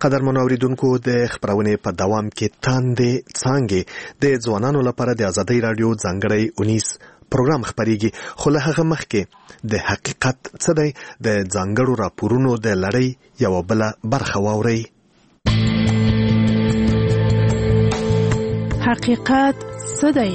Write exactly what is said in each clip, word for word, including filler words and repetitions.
قدرمنو اوریدونکو د خبرونې په دوام کې تاندې څانګې د ځوانانو لپاره د ازادۍ رادیو ځانګړی اونیس پروګرام خبريږي، خو له هغه مخکې د حقیقت څه دی د ځانګړو راپورونو د لړۍ یو بل برخه واوري. حقیقت څه دی؟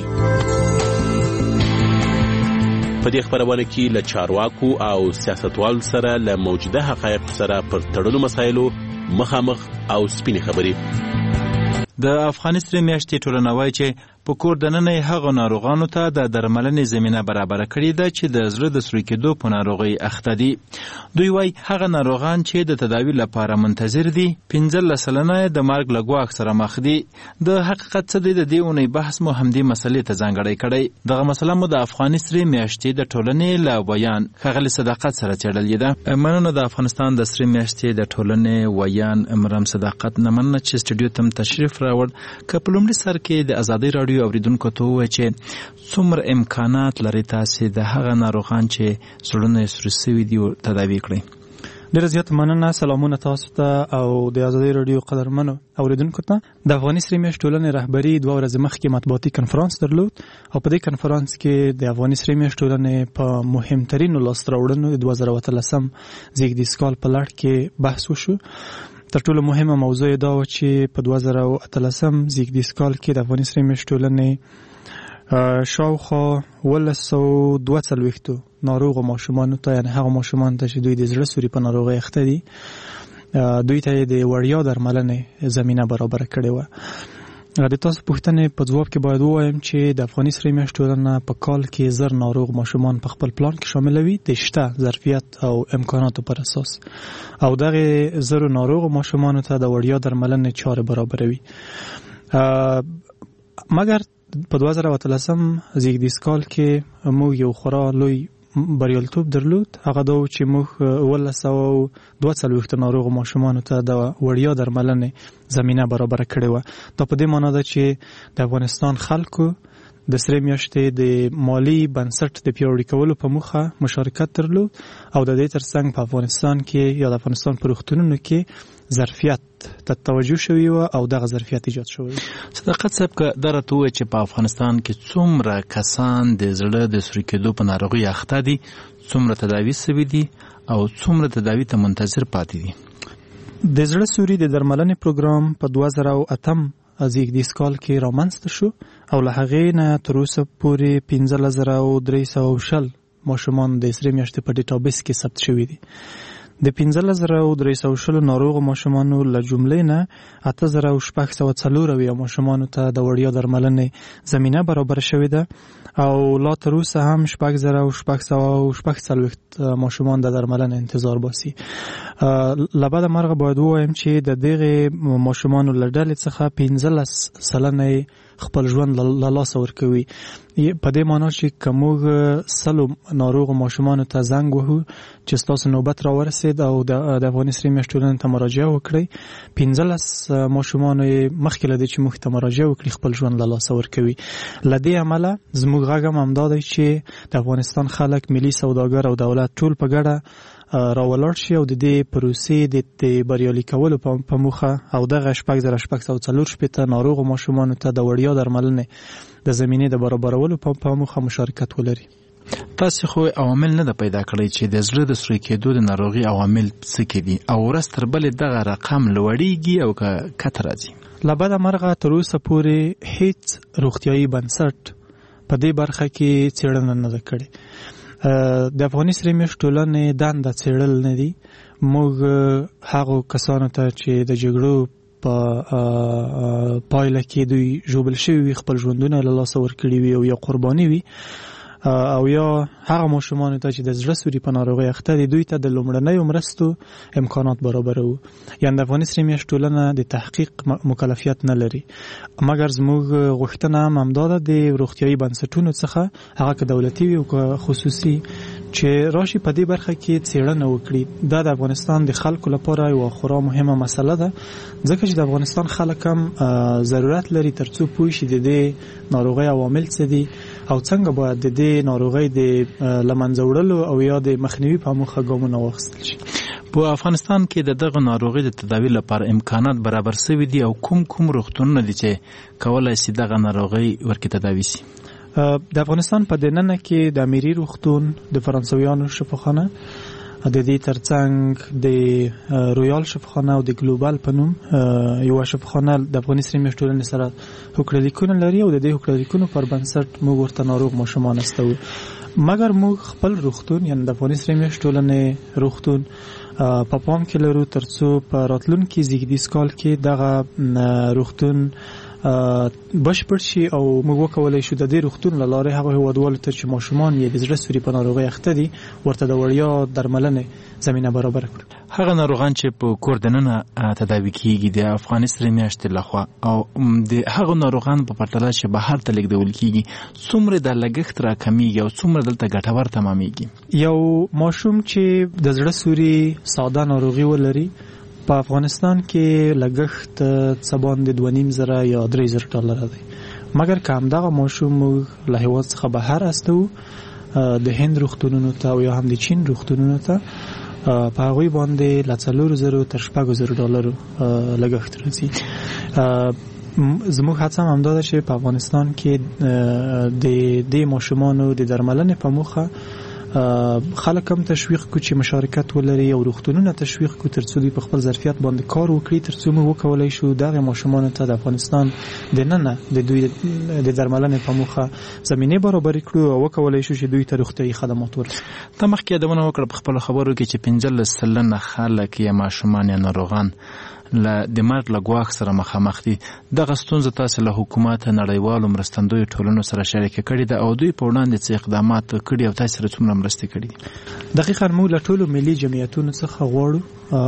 په دې خبرونه کې له چارواکو او سیاستوالو سره له موجوده حقایق سره پر تړلو مسایلو مخامخ او سپینې خبرې. د افغانستان میاشتې ټولنه وایي چې په کور دننه هغه ناروغانو ته د درملنې زمينه برابر کړې ده چې د زړه د سوري کېدو په ناروغي اخته دي. دوی وایي هغه ناروغان چې د تداوی لپاره منتظر دي پنځلس سلنه د مرګ له ګواښ سره مخ دي. د حقیقت څه دی د دې اونۍ بحث مو همدې مسلې ته ځانګړی کړی. دغه مسله مو د افغانستان میاشتې د ټولنې له بیان ښاغلي صداقت سره څېړلې ده. مننه د افغانستان د سری میاشتې د ټولنې ویان امرام صداقت نه مننه چې سټوډیو ته تشریف راوړ. که په لومړي سر کې د ازادۍ رادیو اوریدونکو ته ووایي چې څومره امکانات لري تاسې د هغه ناروغان چې زړونه یې سوري سوي دي تداوي کړئ؟ ډېره زیاته مننه. سلامونه تاسو ته او د ازادۍ رادیو قدرمنو اوریدونکو ته. د افغاني سری میاشتې ټولنې رهبري دوه ورځې مخکې مطبوعاتي کنفرانس درلود او په دې کنفرانس کې د افغاني سری میاشتې ټولنې په مهمترینو لاسته راوړنو د دوه زره اتلسم زیږدیز کال په لړ کې بحث وشو. تر ټولو مهمه موضوع دا و چې په دوه زره اتلسم زیږدیز کال کې د افغاني سری میاشتې ټولنې شاوخوا اوولس سوه دوه څلوېښتو ناروغو ماشومانو ته، یعنې هغه ماشومان ته چې دوی د زړه سوري په ناروغۍ اخته دي، دوی ته د وړیا درملنې زمینه برابر کړې وه. د تاسو پوښتنې په ځواب کې باید ووایم چې د افغاني سری میاشتې ټولنه په کال کې زر ناروغ ماشومان په خپل پلان کې شاملوي د شته ظرفیت او امکاناتو پر اساس، او دغه زرو ناروغ ماشومانو ته د وړیا درملنې چارې برابروي. مګر په دوه زره اتلسم زیږدیز کال کې موږ یو خورا لوی بریالیتوب درلود. هغه دا و چې موږ اوولس سوه دوه څلوېښت ناروغو ماشومانو ته د وړیا درملنې زمینه برابر کړې وه. دا په دې معنا ده چې د افغانستان خلکو د سری میاشتې د مالی بنسټ د پیاوړي کولو په موخه مشارکت درلود او د دې ترڅنګ په افغانستان کې یا د افغانستان په روغتونونو کې ظرفیت ته توجه شوی و او دغه ظرفیت ایجاد شوی. صداقت صاحب که درته ووایي چې په افغانستان کې څومره کسان د زړه د سوري کېدو په ناروغۍ اخته دي، څومره تداوي سوي دي او څومره تداوي ته منتظر پاتې دي؟ د زړه سوري د درملنې پروګرام په دوه زره اتم زیږدیز کال کې رامنځته شو او له هغې نه تر اوسه پورې پنځلس زره درې سوه شل ماشومان د سری میاشتې په ډیټابیس کې ثبت شوي دي. د پنځلس زره درې سوه شلو ناروغو ماشومانو له جملې نه اته زره شپږ سوه څلور اویا ماشومانو ته د وړیا درملنې زمینه برابر شوې ده او لا تر اوسه هم شپږ زره شپږ سوه شپږ څلوېښت ماشومان د درملنې انتظار باسي. له بده مرغه باید ووایم چې د دغې ماشومانو له ډلې څخه پنځلس سلنه خپل ژوند له لاسه ورکوي. په دې معنا چې که موږ سلو ناروغو ماشومانو ته زنګ وهو چې ستاسو نوبت راورسید او د افغاني سری میاشتې ټولنې ته مراجعه وکړئ، پنځلس ماشومانو یې مخکې له دې چې موږ ته مراجعه وکړي خپل ژوند له لاسه ورکوي. له دې امله زموږ غږ هم همدا دی چې د افغانستان خلک، ملي سوداګر او دولت ټول په ګډه راولاړ شي او د دې پروسې د بریالي کولو په موخه او دغه شپږ زره شپږ سوه څلور شپېته ناروغو ماشومانو ته د وړیا درملنې د زمینې د برابرولو په موخه مشارکت ولري. تاسو خو عوامل نه ده پیدا کړی چې د زړه د سوري کېدو د ناروغي عوامل څه کې دي او ورځ تر بلې دغه رقم لوړیږي او که کته راځي؟ له بده مرغه تر اوسه پورې هیڅ روغتیایي بنسټ په دې برخه کې څېړنه نه ده کړې. د افغاني سری میاشتې ټولنې دنده څېړل نه دي. موږ هغو کسانو ته چې د جګړو په پایله کې دوی ژوبل شوي وي، خپل ژوندونه له لاسه ورکړي وي او یا قرباني وي، او یا هغه ماشومانو ته چې د زړه سوري په ناروغۍ اخته دي، دوی ته د لومړنیو مرستو امکانات برابروو. یعنې د افغاني سری میاشتې ټولنه د تحقیق مکلفیت نه لري. مګر زموږ غوښتنه هم همدا ده د روغتیایي بنسټونو څخه، هغه که دولتي وي او که خصوصي، چې راشي په دې برخه کې څېړنه وکړي. دا د افغانستان د خلکو لپاره یوه خورا مهمه مسله ده، ځکه چې د افغانستان خلک هم ضرورت لري تر څو پوه شي د دې ناروغۍ عوامل څه دي او څنګه باید د دې ناروغۍ د له منځه وړلو او یا د مخنیوي په موخه ګامونه واخیستل شي. په افغانستان کې د دغه ناروغي د تداوی لپاره امکانات برابر شوي دي او کوم کوم روغتونونه دي چې کولای شي دغه ناروغي ورکې تداوی شي؟ د افغانستان په دننه کې د امیری روغتون، د فرانسویانو شفاخانه، د دې ترڅنګ د رویال شفاخانه او د ګلوبال په نوم یو شفاخانه د افغانستان مشټولنې سره هوکړلیکونه لري او د دې هوکړلیکونو پر بنسټ موږ ورته ناروغ ماشومان استو. مګر موږ خپل روغتون یعنی د افغانستان مشټولنې روغتون په پام کې لرو ترڅو په راتلونکي زیږدیز کال کې دغه روغتون بشپړ شي او موږ وکولای شو د دې روغتون له لارې هغه هیوادوالو ته چې ماشومان یې د زړه سوري په ناروغۍ اخته دي ورته د وړیا درملنې زمینه برابر کړو. هغه ناروغان چې په کور دننه تداوی کیږي د افغانستان میاشتې لخوا او د هغه ناروغان په پرتله چې بهر ته لیږدول کیږي څومره د لګښت راکمیږي او څومره دلته ګټور تمامېږي؟ یو ماشوم چې د زړه سوري ساده ناروغي ولري په افغانستان کې لګښت څه باندې دوه نیم زره یا درې زره ډالره دی. مګر که همدغه ماشوم له هېواد څخه بهر استو د هند روغتونونو ته او یا هم د چین روغتونونو ته په هغوی باندې له څلورو زرو تر شپږو زرو ډالرو لګښت راځي. زموږ هڅه هم همدا ده چې په افغانستان کې د دې ماشومانو د درملنې په موخه خلک هم تشویق کو چې مشارکت ولري او روغتونونه تشویق کو ترڅو دوی په خپل ظرفیت باندې کار وکړي ترڅو موږ وکولای شو دغه ماشومان ته د افغانستان د ننه د دوی د درملنې په موخه زمینه برابر کړو او وکولای شو چې دوی ته روغتیايي خدمات ورسوي. ته مخکې یادونه وکړه په خپل خبرو کې چې پنځلس سلنه خلک یا ماشومان یا ناروغان له د مرګ له ګواښ سره مخامخ دي. دغه ستونزه تاسو له حکومت نړیوالو مرستندویو ټولنو سره شریکه کړې ده او دوی په وړاندې څه اقدامات کړي او تاسو سره څومره مرستې کړي دي؟ دقیقاً موږ له ټولو ملي جمعیتونو څخه غواړو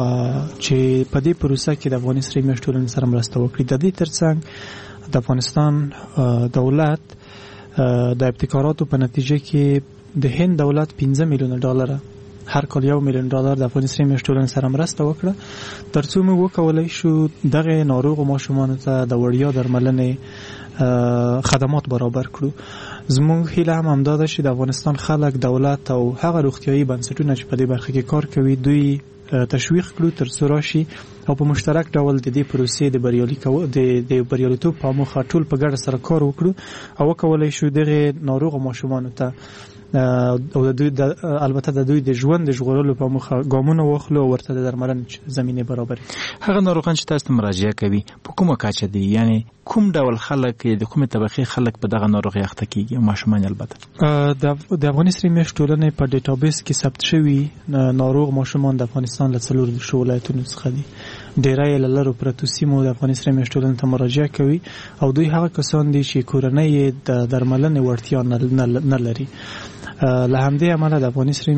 چې په دې پروسه کې د افغانستان مشټولنې سره مرسته وکړي. د دې ترڅنګ د افغانستان دولت د ابتکاراتو په نتیجه کې د هند دولت پنځه میلیونه ډالر هر کال یو میلیون ډالر د افغانستان مشټولنې سره مرسته وکړه ترڅو موږ وکولای شو دغه ناروغ ماشومان ته د وړیا درملنې خدمات برابر کړو. زموږ هیله هم همدا ده چې د افغانستان خلک، دولت او هغه روغتیايي بنسټونه چې په دې برخه کې کار کوي دوی تشویق کړو ترڅو راشي او په مشترک ډول د دې پروسې د بریالي د بریالیتوب په موخه ټول په ګډه سره کار وکړو او وکولای شو دغه ناروغ ماشومان ته او د دوی د البته د دوی د ژوند د ژغورلو په موخه ګامونه واخلو او ورته د درملنې زمینه برابر. هغه ناروغان چې تاسو مراجعه کوي په کومه کچه دي؟ یعنی کوم ډول خلک د کومه طبقه خلک په دغه ناروغي اخته کیږي او ماشومان البته؟ د افغانستان مشټولنې په ډیټابیس کې ثبت شوي ناروغ ماشومان د افغانستان له څلور دیرشو ولایتونو څخه دي. ډیری یې له لرو پرتو سیمو د افغانستان مشټولنې ته مراجعه کوي او دوی هغه کسان دي چې کورنۍ د درملنې وړتیا نه لري. له همدې امله د افغانستان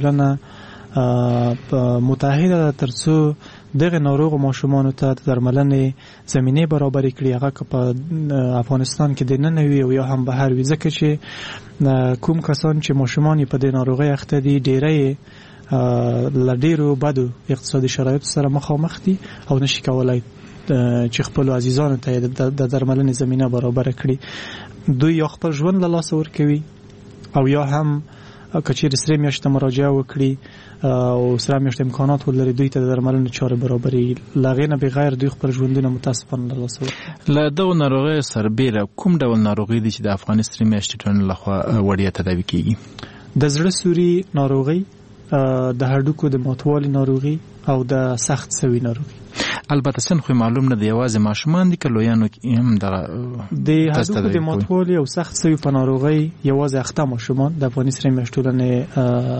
مشټولنه متحده ده ترڅو دغه ناروغ ماشومان ته د درملنې زمینه برابر کړي هغه که په افغانستان کې د ننه وي او یا هم بهر وي، ځکه چې کوم کسان چې ماشومان په دې ناروغۍ اخته دي ډیری له ډیرو بدو اقتصادي شرایطو سره مخامخ دي او نشي کولای چې خپل عزیزانو ته د درملنې زمینه برابر کړي. دوی یا خپل ژوند له لاسه ورکوي او یا هم کچېرې سره میاشته مراجعه وکړي او سره میاشته امکانات ولري دوی ته د درملنې چارې برابرې لغې نه بغیر دوی خپل ژوندونه متاسفانه له لاسه ورکوي. له دغو ناروغیو سربیره کوم ډول ناروغي دي چې د افغانستان میاشتې ټولنې لخوا وړیا تداوي کیږي؟ د زړه سوري ناروغي، د هډوکو د ماتوالي ناروغي او د سخت سوي ناروغي. البته سن خو معلوم نه دی، یوازې ماشومان دي که لویانو هم دغه د هډوکو د ماتوالي او سخت سوي په ناروغۍ یوازې اخته ماشومان د افغانستان مشټولنې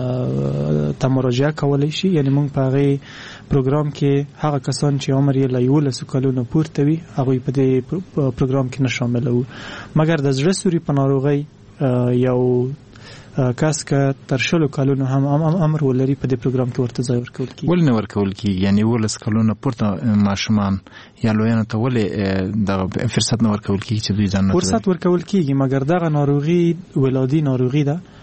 ته مراجعه کولی شي. یعنی موږ په هغې پروګرام کې هغه کسان چې عمر یې له یولسو کلونو پورته وي هغوی په دې پروګرام کې نه شاملوو. مګر د زړه سوري په ناروغۍ یو کس که تر شلو کلونو هم امر ولري په دې پروګرام کې ورته ځای ورکول کیږي. ولې نه ورکول کیږي؟ یعنی ولس کلونو پورته ماشومان یا لویانو ته ولې دغه فرصت نه ورکول کیږي چې دوی ځان نه فرصت ورکول کیږي؟ مګر دغه ناروغي ولادي ناروغي ده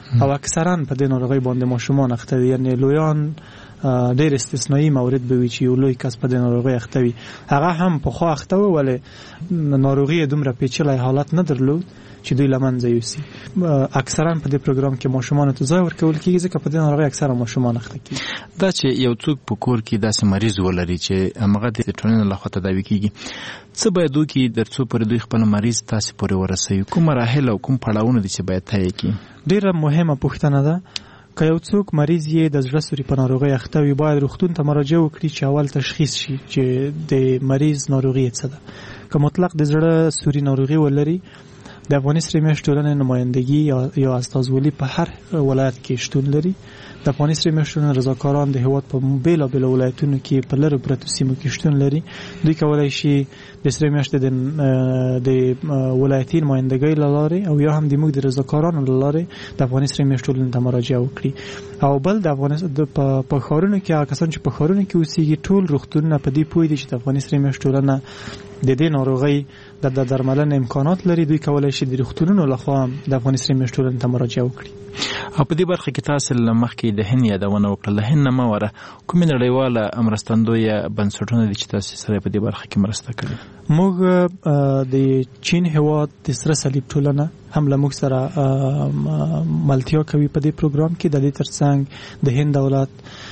او اکثرا په دې ناروغي باندې ماشومان اخته وي، یعنی لویان ډېر استثنایی موارد به وي چې یو لوی کس په دې ناروغي اخته وي. هغه هم پخوا اخته و ولې ناروغي دومره پیچلی حالت نه درلود چې دوی له منځه یوسي. اکثرا په دې پروګرام کې ماشومانو ته ځای ورکول کېږي ځکه په دې ناروغي اکثره ماشومان اخته کېږي. دا چې یو څوک په کور کې داسې مریض ولري چې هغه د ټولنې لخوا تداوي کېږي، څه باید وکړي تر څو پورې دوی خپل مریض تاسې پورې ورسوي؟ کوم مراحل او کوم پړاوونه دي چې باید طی کړي؟ ډېره مهمه پوښتنه ده. که یو څوک مریض یې د زړه سوري په ناروغۍ اخته وي باید روغتون ته مراجعه وکړي چې اول تشخیص شي چې د مریض ناروغي څه ده. که مطلق د زړه سوري ناروغي ولري د افغاني سرې میاشتې ټولنې نمایندګي یا یا استازولي په هر ولایت کې شتون لري. د افغاني سرې میاشتې ټولنې رضاکاران د هیواد په بېلابېلو ولایتونو کې په لرو پرتو سیمو کې شتون لري. دوی کولی شي د سرې میاشتې د ولایتي نمایندګۍ له لارې او یا هم د موږ د رضاکارانو له لارې د افغاني سرې میاشتې ټولنې ته مراجعه وکړي. او بل د افغانستان په ښارونو کې هغه کسان چې په ښارونو کې اوسېږي ټول روغتونونه په دې پوه دي چې د افغاني سرې میاشتې ټولنه د دې ناروغۍ د درملنې امکانات لري. دوی کولی شي د روغتونونو لخوا د افغاني سرې میاشتې ټولنې ته مراجعه وکړي. او په دې برخه کې تاسو له مخکې د هند یادونه وکړه، له هند نه مه وره کومې نړیواله مرستندویه بنسټونه دي چې تاسو سره په دې برخه کې مرسته کوي؟ موږ د چین هیواد د سره صلیب ټولنه هم له موږ سره ملتیا کوي په دې پروګرام کې. د دې ترڅنګ د هند دولت،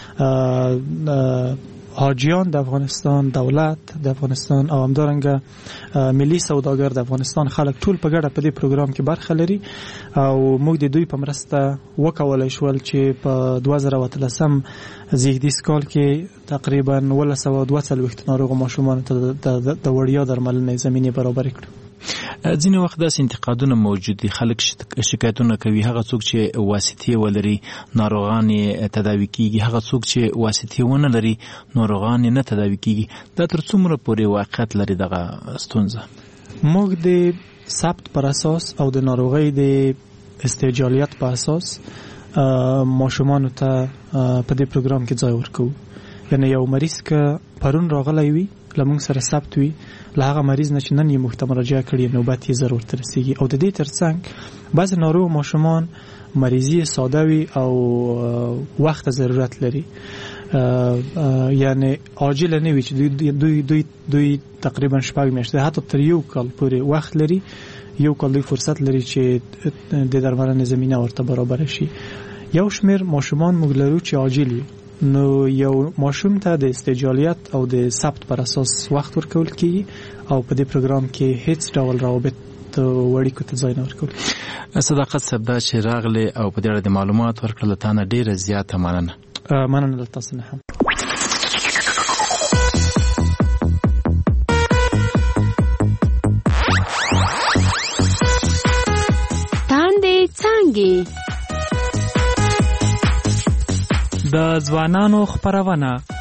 حاجیان د افغانستان، دولت د افغانستان او همدارنګه ملي سوداګر د افغانستان خلک ټول په ګډه په دې پروګرام کې برخه لري. او موږ د دوی په مرسته وکولای شول چې په دوه زره او اتلسم زیږدیز کال کې تقریبا اوولس سوه دوه څلوېښت ناروغو ماشومانو ته د وړیا درملنې زمینې برابرې کړو. ځینې وخت داسې انتقادونه موجود دي، خلک شکایتونه کوي هغه څوک چې واسطې ولري ناروغان یې تداوي کېږي، هغه څوک چې واسطې ونه لري ناروغان یې نه تداوي کېږي. دا تر څومره پورې واقعیت لري دغه ستونزه؟ موږ د ثبت پر اساس او د ناروغۍ د استعجالیت په اساس ماشومانو ته په دې پروګرام کې ځای ورکوو. یعنی یو مریض که پرون راغلی وي له موږ سره ثبت وي، له هغه مریض نه چې نن یې موږ ته مراجعه کړې نوبت یې زر ورته رسېږي. او د دې ترڅنګ بعضې ناروغ ماشومان مریضي ساده وي او وخت ضرورت لري، یعنی عاجله نه وي چې دوی دوی دوی دوی تقریبا شپږ میاشتې حتی تر یو کال پورې وخت لري. یو کال دوی فرصت لري چې د درملنې زمینه ورته برابره شي. یو شمېر ماشومان موږ لرو چې عاجل وي، نو یو ماشوم ته د استعجالیت او د ثبت پر اساس وخت ورکول کیږي او په دې پروګرام کې هیڅ ډول روابط وړیکو ته ځای نه ورکول. صداقت صاحب دا چې راغلی او په دې اړه د معلومات ورکړل له تا نه ډېره زیاته مننه. مننه له تاسو نه هم. تاندې څانګې د ځوانانو خپرونه